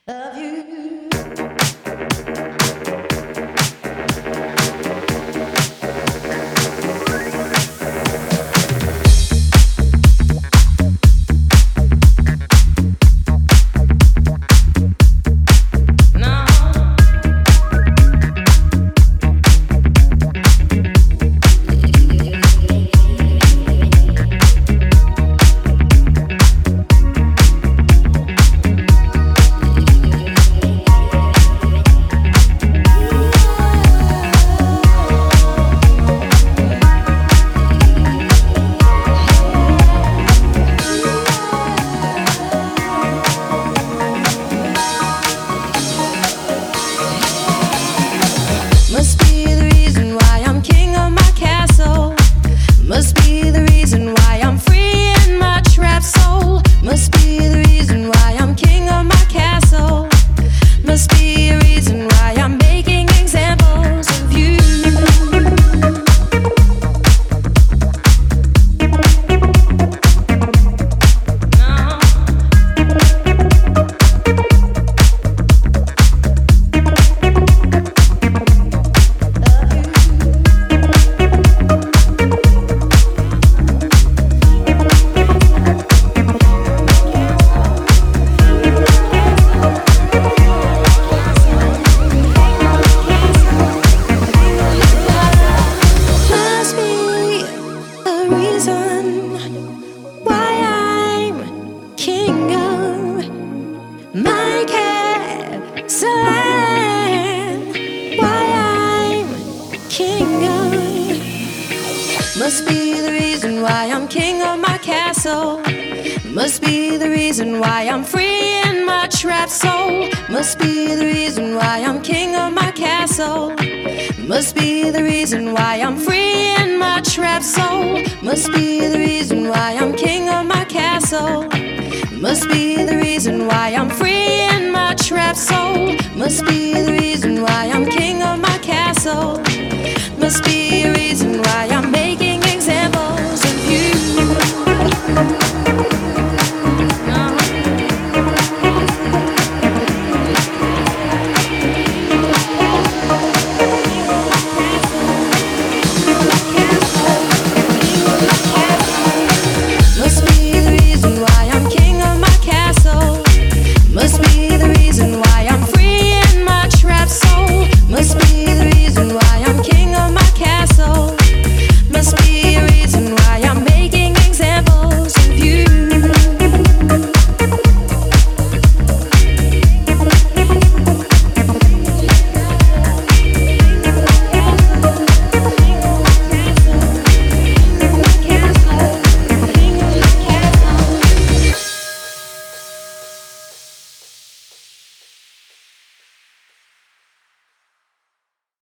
of you. Must be the reason why I'm king of my castle. Must be the reason why I'm free in my trapped soul. Must be the reason why I'm king of my castle. Must be a reason why I'm making examples of you. Must be the reason why I'm king of my castle. Why I'm king of. Must be the reason why I'm king of my castle. Must be the reason why I'm free in my trapped soul. Must be the reason why I'm king of my castle. Must be the reason why I'm free in my trapped soul. Must be the reason why I'm king of my castle. Must be the reason why I'm free in my trapped soul. Must be the reason why I'm king of my castle. Must be